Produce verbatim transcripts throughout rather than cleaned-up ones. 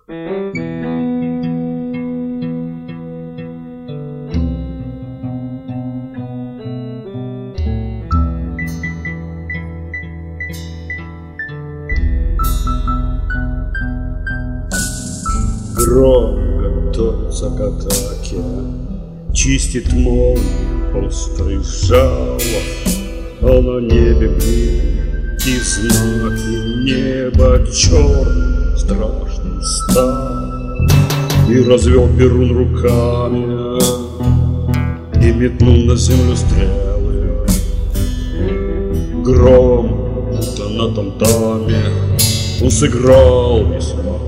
Гром готовится к атаке, чистит молнии острый жало, а на небе блики знаки, небо черным страшным стал. И развел Перун руками и метнул на землю стрелы. Гром, будто на там-таме, он сыграл весьма.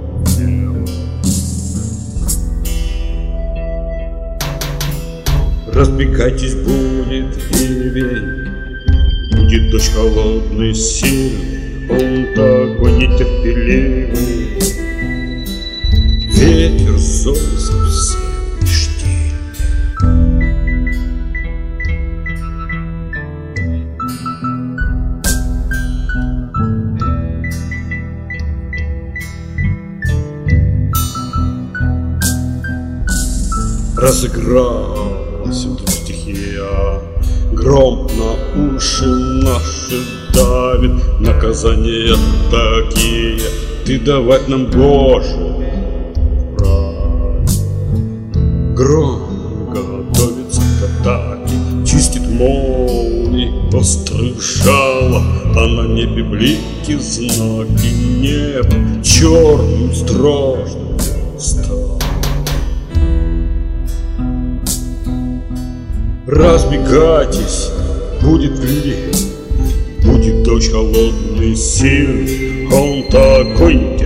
Разбегайтесь, будет ливень, будет дождь холодный, сильный, он такой нетерпеливый. Ветер зол совсем штиль. Разыгралась вдруг стихия, гром на уши наши давит, наказания такие ты давать нам, Боже, вправе. Гром готовится к атаке, чистит молнии острых жало, а на небе блики знаки, небо черным страшным стал. Разбегайтесь, будет ливень, будет дождь холодный, сильный, он такой